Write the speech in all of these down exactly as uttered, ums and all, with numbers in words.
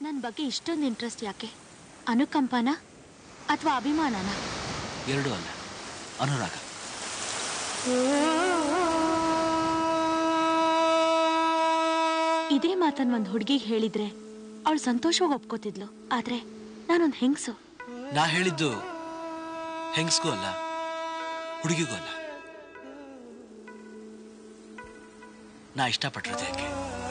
ನನ್ನ ಬಗ್ಗೆ ಇಷ್ಟೊಂದು ಇಂಟ್ರೆಸ್ಟ್ ಯಾಕೆ? ಅನುಕಂಪನ ಅಥವಾ ಅಭಿಮಾನನ? ಎರಡೂ ಅಲ್ಲ, ಅನುರಾಗ. ಇದೇ ಮಾತನ್ನ ಒಂದು ಹುಡುಗಿಗೆ ಹೇಳಿದ್ರೆ ಅವಳು ಸಂತೋಷವಾಗಿ ಒಪ್ಕೋತಿದ್ಲು. ಆದ್ರೆ ನಾನೊಂದು ಹೆಂಗಸು. ನಾ ಹೇಳಿದ್ದು ಹೆಂಗಸ್ಗೂ ಅಲ್ಲ, ಹುಡುಗಿಗೂ ಅಲ್ಲ. ನಾ ಇಷ್ಟಪಟ್ಟಿರೋದು ಯಾಕೆ?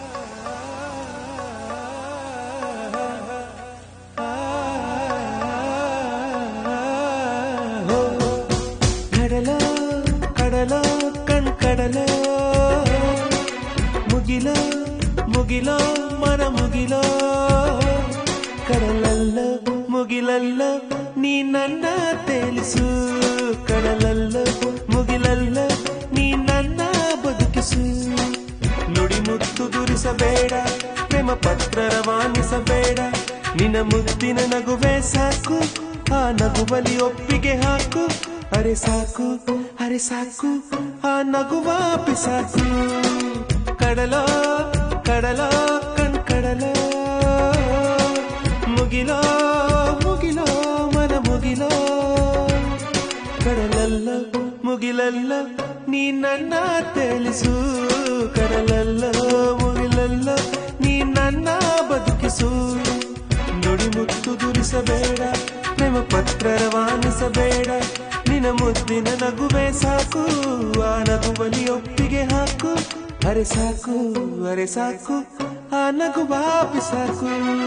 ಕಡಲ ಕಡಲ ಕಣ್ ಕಡಲ ಮುಗಿಲ ಮುಗಿಲ ಮನ ಮುಗಿಲ ಕಡಲಲ್ಲ ಮುಗಿಲಲ್ಲ ನೀ ನನ್ನ ತೇಲಿಸು. ಕಡಲಲ್ಲ ಮುಗಿಲಲ್ಲ ನೀ ನನ್ನ ಬದುಕಿಸು. ನುಡಿ ಮುತ್ತು ದುರಿಸಬೇಡ, ಪ್ರೇಮ ಪತ್ರ ರವಾನಿಸಬೇಡ. ನಿನ್ನ ಮುತ್ತಿನ ನಗುವೆ ಸಾಕು, ಆ ನಗುವಲಿ ಒಪ್ಪಿಗೆ ಹಾಕು. ಅರೆ ಸಾಕು ಅರೆ ಸಾಕು ಆ ನಗುವ ಪಿಸಾಕು. ಕಡಲ ಕಡಲ ಕಣ್ ಕಡಲ ಮುಗಿಲೋ ಮುಗಿಲೋ ಮನ ಮುಗಿಲೋ. ಕಡಲಲ್ಲ ಮುಗಿಲಲ್ಲ ನೀ ನನ್ನ ತೇಲಿಸು. ಕಡಲಲ್ಲ ಮುಗಿಲಲ್ಲ ನೀ ನನ್ನ ಬದುಕಿಸು. ನುಡಿ ಮುತ್ತು ದುರಿಸಬೇಡ, ಪ್ರೇಮ ಪತ್ರ ರವಾನಿಸಬೇಡ. ನಿನ್ನ ಮುದ್ದಿನ ನಗುವೆ ಸಾಕು, ಆ ನಗುವಲಿ ಒಪ್ಪಿಗೆ ಹಾಕು. ಅರೆ ಸಾಕು ಅರೆ ಸಾಕು ಆ ನಗುವ ಬಿಸಾಕು.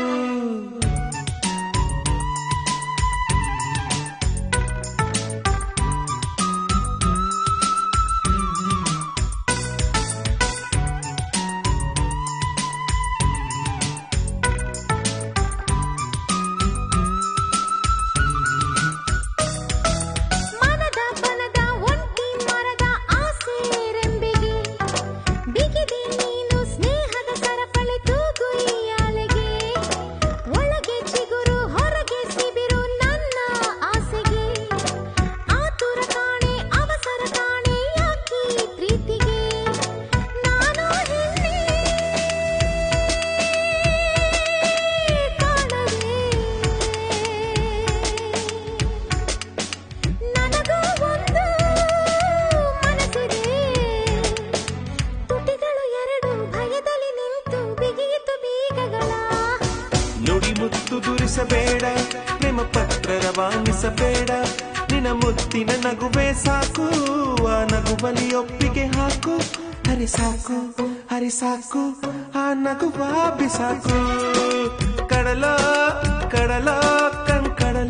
ಪ್ರೇಮ ಪತ್ರ ರವಾನಿಸಬೇಡ. ನಿನ್ನ ಮುತ್ತಿನ ನಗುವೆ ಸಾಕು, ಆ ನಗುವಲಿ ಒಪ್ಪಿಗೆ ಹಾಕು. ಅರೆ ಸಾಕು ಅರೆ ಸಾಕು ಆ ನಗುವ ಬಿಸಾಕು. ಕಡಲ ಕಡಲ ಕಣ್ ಕಡಲ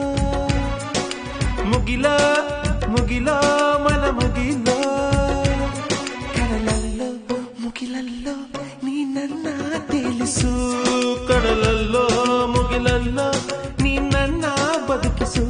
ಮುಗಿಲ ಮುಗಿಲ ಮನ ಮುಗಿಲ. ಕಡಲಲ್ಲ ಮುಗಿಲಲ್ಲ ನೀ ನನ್ನ ತೇಲಿಸು. ಕಡಲಲ್ಲೋ ಮುಗಿಲಲ್ಲ ನೀ ನನ್ನ ಬದುಕಿಸು.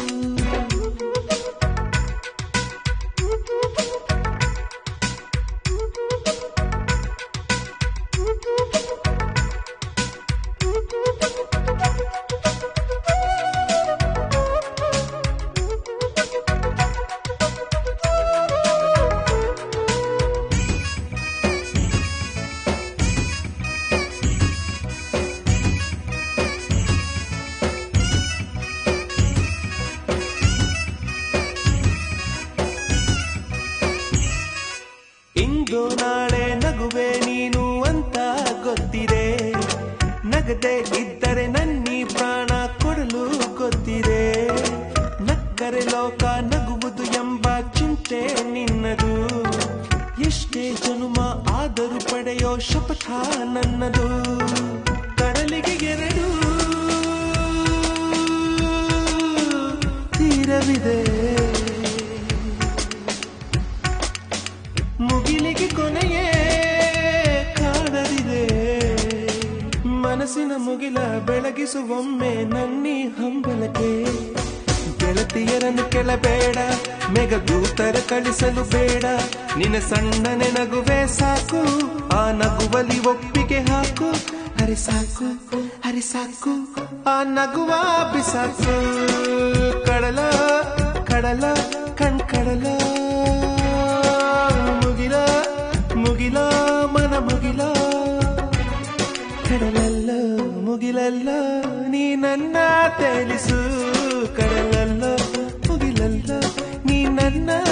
ಇಂದು ನಾಳೆ ನಗುವೆ ನೀನು ಅಂತ ಗೊತ್ತಿದೆ. ನಗದೆ ಇದ್ದರೆ ನನ್ನಿ ಪ್ರಾಣ ಕೊಡಲು ಗೊತ್ತಿದೆ. ನಕ್ಕರೆ ಲೋಕ ನಗುವುದು ಎಂಬ ಚಿಂತೆ ನಿನ್ನದು. ಎಷ್ಟೇ ಜನುಮ ಆದರೂ ಪಡೆಯೋ ಶಪಥ ನನ್ನದು. ಕಡಲಿಗೆ ಎರಡು ತೀರವಿದೆ, ಮುಗಿಲಿಗೆ ಕೊನೆಯೇ ಕಾಣದಿದೆ. ಮನಸ್ಸಿನ ಮುಗಿಲ ಬೆಳಗಿಸುವೊಮ್ಮೆ ನನ್ನಿ ಹಂಬಲಕ್ಕೆ. ಗೆಳತಿಯರನ್ನು ಕೆಳಬೇಡ, ಮೇಘದೂತರ ಕಳಿಸಲು ಬೇಡ. ನಿನ್ನ ಸಣ್ಣನೆ ನಗುವೆ ಸಾಕು, ಆ ನಗುವಲಿ ಒಪ್ಪಿಗೆ ಹಾಕು. ಹರಿ ಸಾಕು ಹರಿ ಸಾಕು ಆ ನಗುವ ಬಿಸಾಕು. ಕಡಲ ಕಡಲ ಕಣ್ ಕಡಲ ಮುಗಿಲ ಮುಗಿಲ ಮನ ಮುಗಿಲ. ಕಡಲಲ್ಲೋ ಮುಗಿಲಲ್ಲೋ ನೀ ನನ್ನ ತೇಲಿಸು ಕಡಲಲ್ಲೋ ಮುಗಿಲಲ್ಲೋ ನೀ ನನ್ನ